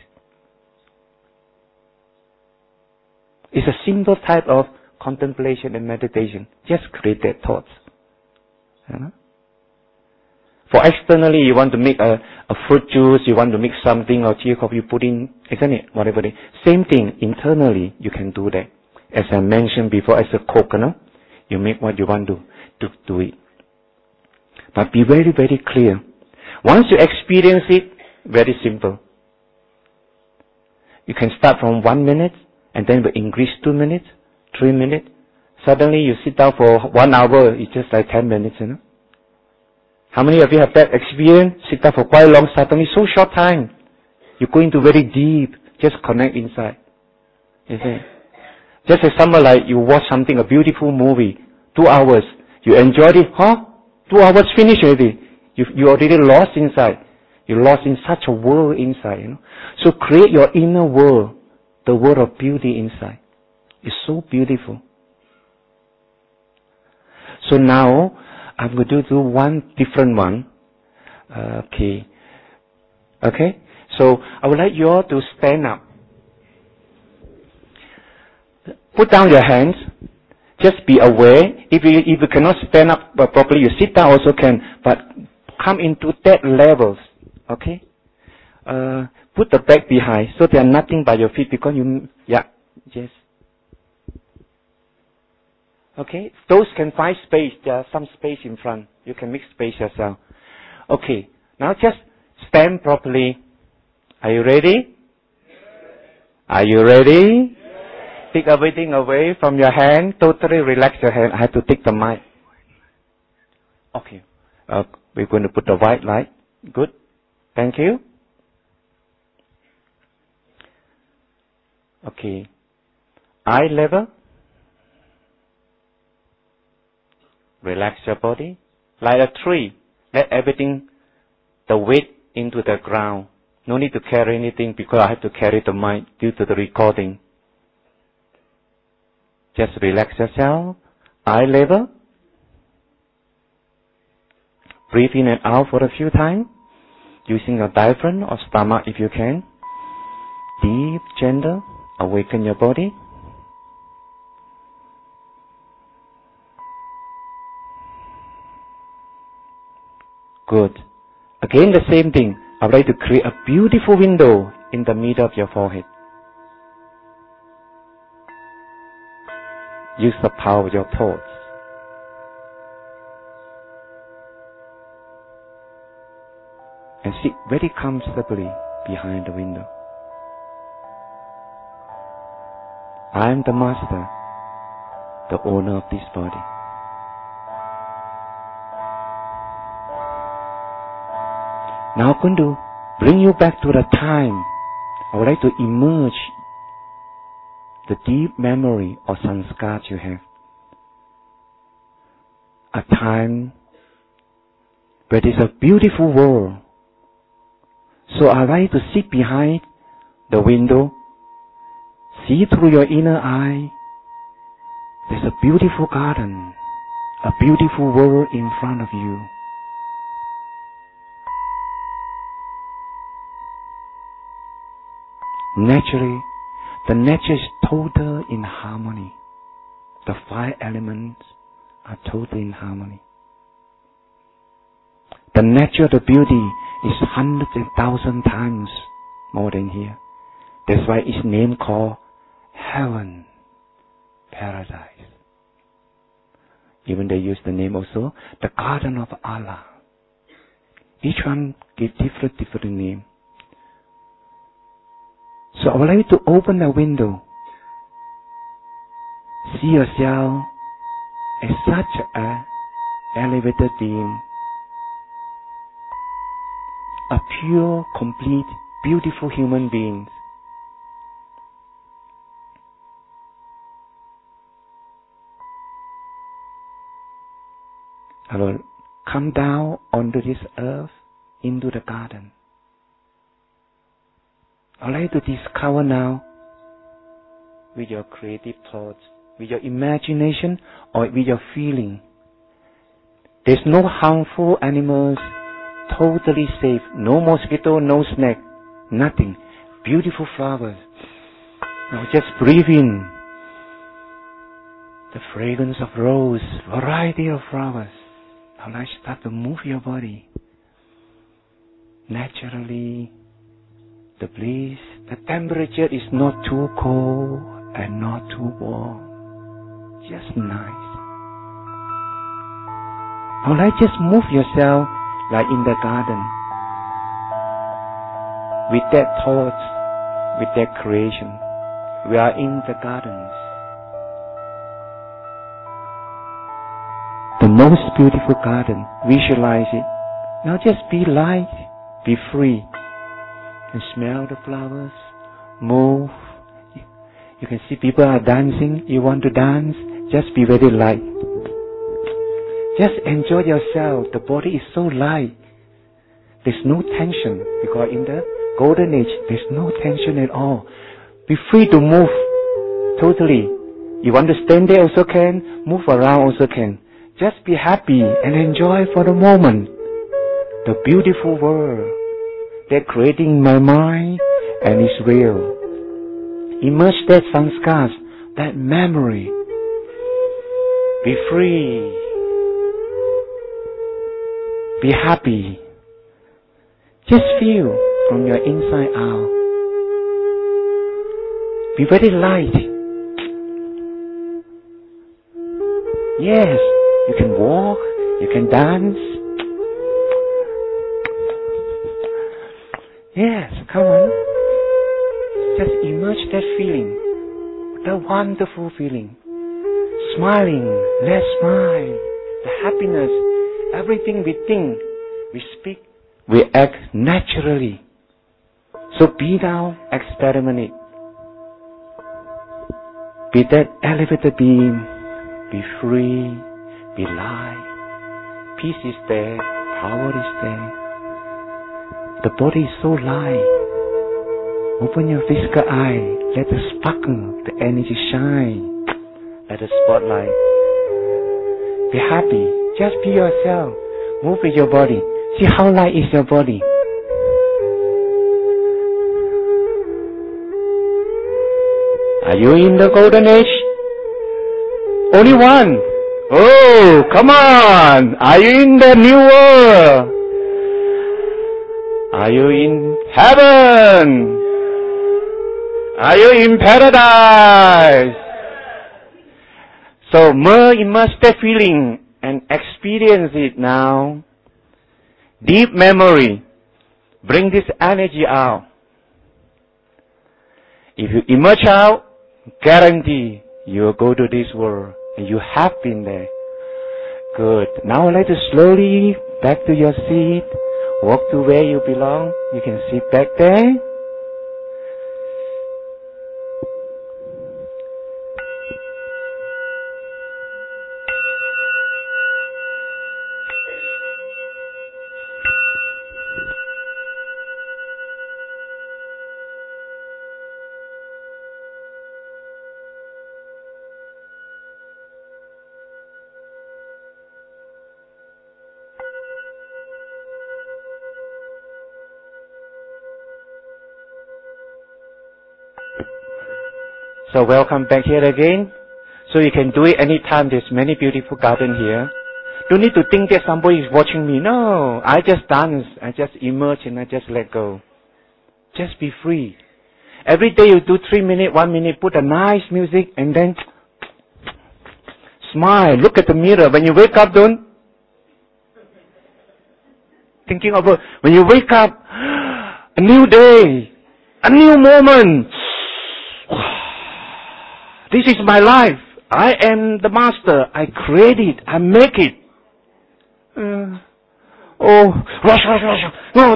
It's a simple type of contemplation and meditation. Just create that thoughts. For externally, you want to make a fruit juice, you want to make something or tea, coffee, you put in, isn't it? Whatever it is. Same thing, internally, you can do that. As I mentioned before, as a cook, you make what you want to do it. But be very, very clear. Once you experience it, very simple. You can start from 1 minute, and then we increase 2 minutes, 3 minutes. Suddenly you sit down for 1 hour, it's just like 10 minutes, How many of you have that experience? Sit down for quite long, suddenly so short time. You go into very deep, just connect inside. You see? Just as someone like you watch something, a beautiful movie, 2 hours, you enjoyed it, 2 hours finished already. You already lost inside. You lost in such a world inside, So create your inner world, the world of beauty inside. It's so beautiful. So now, I'm going to do one different one. Okay. So I would like you all to stand up. Put down your hands. Just be aware. If you cannot stand up properly, you sit down also can. But come into that levels. Okay. Put the back behind so there are nothing by your feet because yes. Okay, those can find space. There are some space in front. You can make space yourself. Okay, now just stand properly. Are you ready? Are you ready? Take everything away from your hand. Totally relax your hand. I have to take the mic. Okay, we're going to put the white light. Good. Thank you. Okay, eye level. Relax your body. Like a tree, let everything, the weight into the ground. No need to carry anything because I have to carry the mic due to the recording. Just relax yourself. Eye level. Breathe in and out for a few times. Using your diaphragm or stomach if you can. Deep, gentle. Awaken your body. Good. Again, the same thing. I would like to create a beautiful window in the middle of your forehead. Use the power of your thoughts. And sit very comfortably behind the window. I am the master, the owner of this body. Now I'm going to bring you back to the time. I would like to emerge the deep memory or sanskar you have. A time where there's a beautiful world. So I like to sit behind the window, see through your inner eye. There's a beautiful garden, a beautiful world in front of you. Naturally, the nature is total in harmony. The 5 elements are total in harmony. The nature of the beauty is hundreds and thousands times more than here. That's why it's named called heaven, paradise. Even they use the name also, the garden of Allah. Each one gives different name. So I would like you to open the window. See yourself as such an elevated being. A pure, complete, beautiful human being. I will come down onto this earth, into the garden. I would like to discover now, with your creative thoughts, with your imagination, or with your feeling. There's no harmful animals, totally safe. No mosquito, no snake, nothing. Beautiful flowers. Now just breathe in the fragrance of rose, variety of flowers. Now let's start to move your body. Naturally, the breeze, the temperature is not too cold and not too warm. Just nice. Now let's just move yourself like in the garden. With that thoughts, with that creation. We are in the gardens. The most beautiful garden. Visualize it. Now just be light, be free. And smell the flowers, move. You can see people are dancing. You want to dance, just be very light. Just enjoy yourself. The body is so light. There's no tension, because in the golden age, there's no tension at all. Be free to move totally. You want to stand there also can, move around also can. Just be happy and enjoy for the moment the beautiful world that creating my mind and is real. Immerse that sanskars, that memory. Be free. Be happy. Just feel from your inside out. Be very light. Yes, you can walk, you can dance. Yes, come on. Just immerse that feeling. The wonderful feeling. Smiling, let's smile. The happiness, everything we think, we speak, we act naturally. So be now, experiment it. Be that elevated being. Be free, be light. Peace is there, power is there. The body is so light. Open your physical eye. Let the sparkle, the energy shine. Let the spotlight. Be happy. Just be yourself. Move with your body. See how light is your body. Are you in the golden age? Only one. Oh, come on. Are you in the new world? Are you in heaven? Are you in paradise? So immerse that feeling and experience it now. Deep memory. Bring this energy out. If you emerge out, guarantee you will go to this world. And you have been there. Good. Now I'd like to slowly back to your seat. Walk to where you belong. You can sit back there. So welcome back here again. So you can do it anytime. There's many beautiful gardens here. Don't need to think that somebody is watching me. No, I just dance. I just emerge and I just let go. Just be free. Every day you do 3 minutes, 1 minute, put a nice music and then smile. Look at the mirror. When you wake up, don't thinking about when you wake up, a new day, a new moment. This is my life. I am the master. I create it. I make it. Rush. No,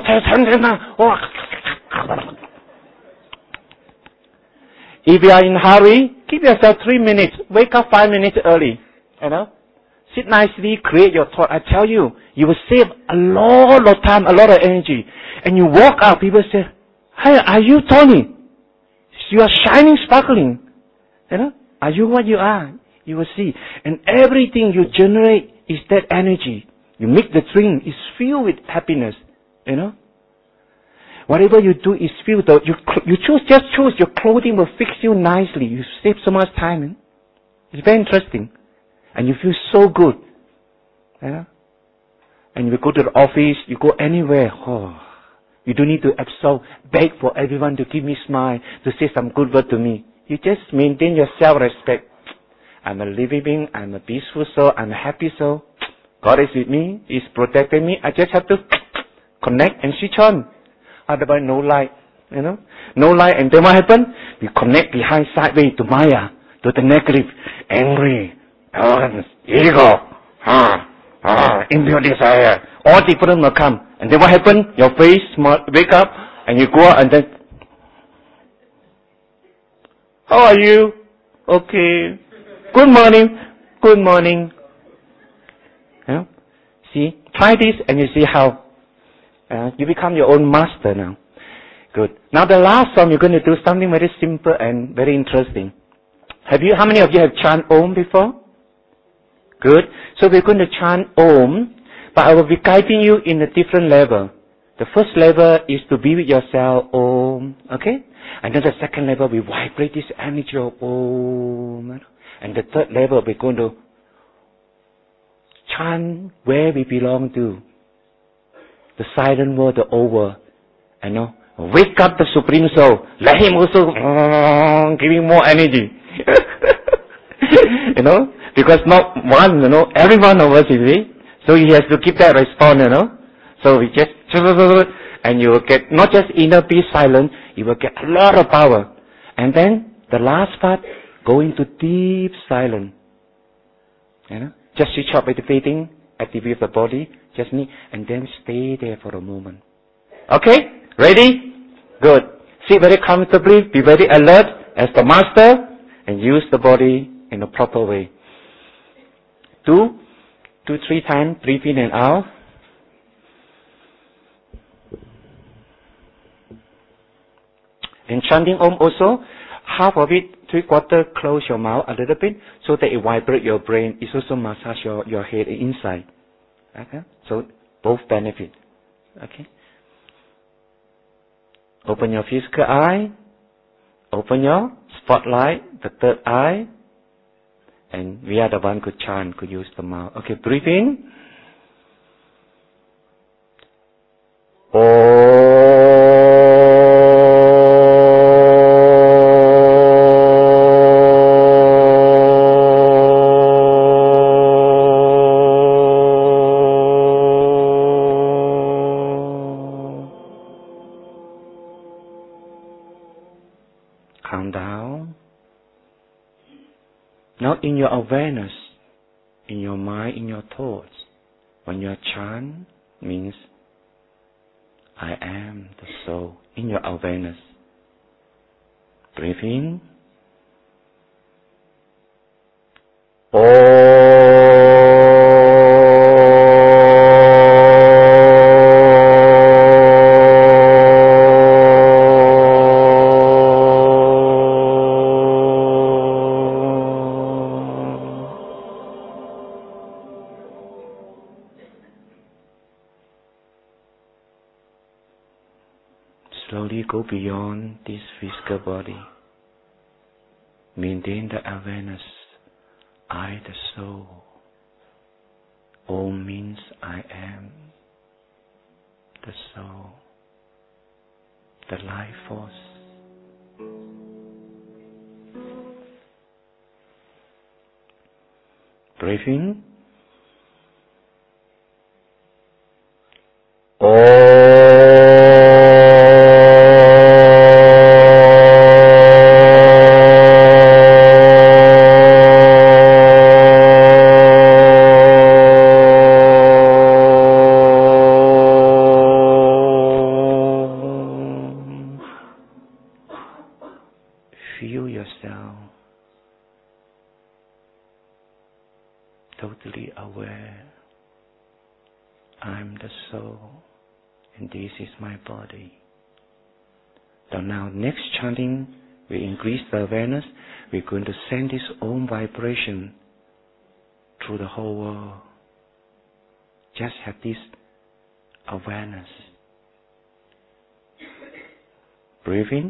if you are in a hurry, give yourself 3 minutes. Wake up 5 minutes early. You know? Sit nicely, create your thought. I tell you, you will save a lot of time, a lot of energy. And you walk out, people say, "Hey, are you Tony? You are shining, sparkling. You know, are you what you are?" You will see. And everything you generate is that energy. You make the drink, it's filled with happiness. You know. Whatever you do is filled. You just choose. Your clothing will fix you nicely. You save so much time. Eh? It's very interesting. And you feel so good. You know. And you go to the office, you go anywhere. You don't need to beg for everyone to give me a smile, to say some good word to me. You just maintain your self-respect. I'm a living being, I'm a peaceful soul, I'm a happy soul. God is with me, He's protecting me. I just have to connect and switch on. Otherwise, no light. You know? No light, and then what happens? We connect behind sideways to Maya, to the negative, angry, arrogance, ego, impure desire. All different will come. And then what happens? Your face wake up, and you go out and then, "How are you?" "Okay." "Good morning." "Good morning." Yeah? See, try this and you see how you become your own master now. Good. Now the last one, you're going to do something very simple and very interesting. How many of you have chant Om before? Good. So we're going to chant Om, but I will be guiding you in a different level. The first level is to be with yourself, Om, okay? And then the second level, we vibrate this energy of Om. And the third level, we're going to chant where we belong to. The silent world, the over. Wake up the Supreme Soul. Let him also giving more energy. Because not one, every one of us, you see. So he has to keep that response, So we just, and you will get not just inner peace, silence, you will get a lot of power. And then the last part, go into deep silence. Just switch off meditating, activate the body, and then stay there for a moment. Okay? Ready? Good. Sit very comfortably, be very alert as the master, and use the body in a proper way. 2-3 times, breathe in and out. In chanting Om also, half of it, 3/4, close your mouth a little bit so that it vibrates your brain. It also massage your head inside. Okay? So both benefit. Okay? Open your physical eye. Open your spotlight, the third eye. And we are the one could chant, could use the mouth. Okay, breathe in. Now in your awareness, in your mind, in your thoughts, when you chant, means I am the soul in your awareness. Breathe in. Slowly go beyond this physical body. Maintain the awareness. I, the soul. Om means I am the soul, the life force. Breathe in. Feel yourself totally aware. I'm the soul, and this is my body. So now, next chanting, we increase the awareness. We're going to send this Om vibration through the whole world. Just have this awareness. Breathe in.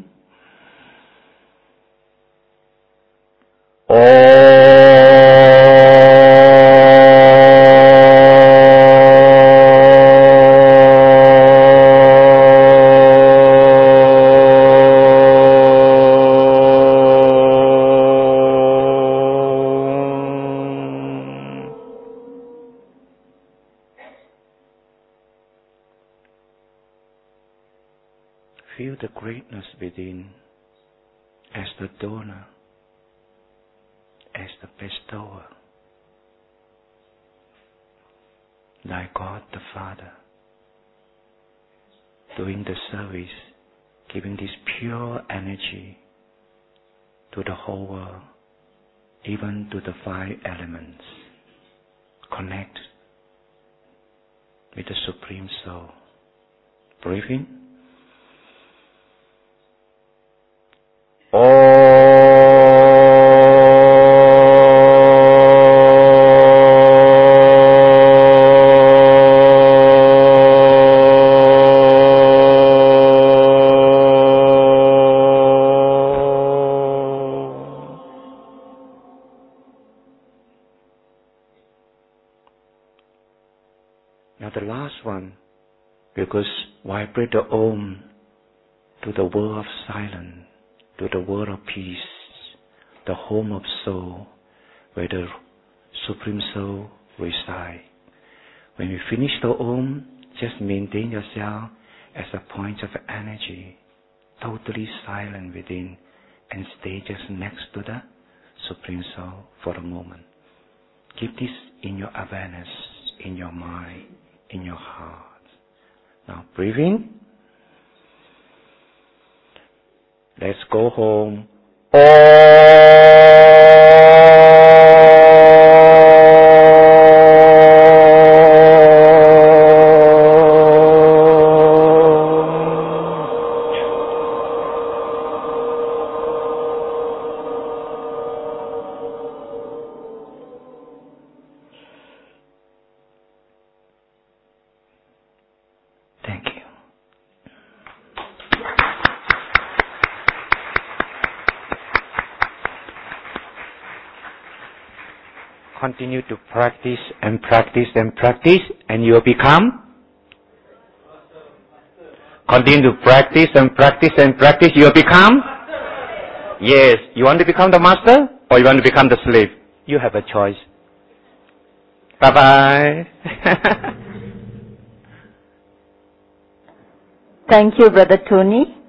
Feel the greatness within as the donor, as the bestower, like God the Father, doing the service, giving this pure energy to the whole world, even to the 5 elements. Connect with the Supreme Soul. Breathe in. Now the last one, because vibrate the Om to the world of silence, to the world of peace, the home of soul, where the Supreme Soul resides. When you finish the Om, just maintain yourself as a point of energy, totally silent within, and stay just next to the Supreme Soul for a moment. Keep this in your awareness, in your mind, in your heart. Now breathe in. Let's go home. Thank you. Continue to practice and practice and practice, and you will become. Continue to practice and practice and practice, you will become. Yes, you want to become the master or you want to become the slave? You have a choice. Bye-bye. Thank you, Brother Tony.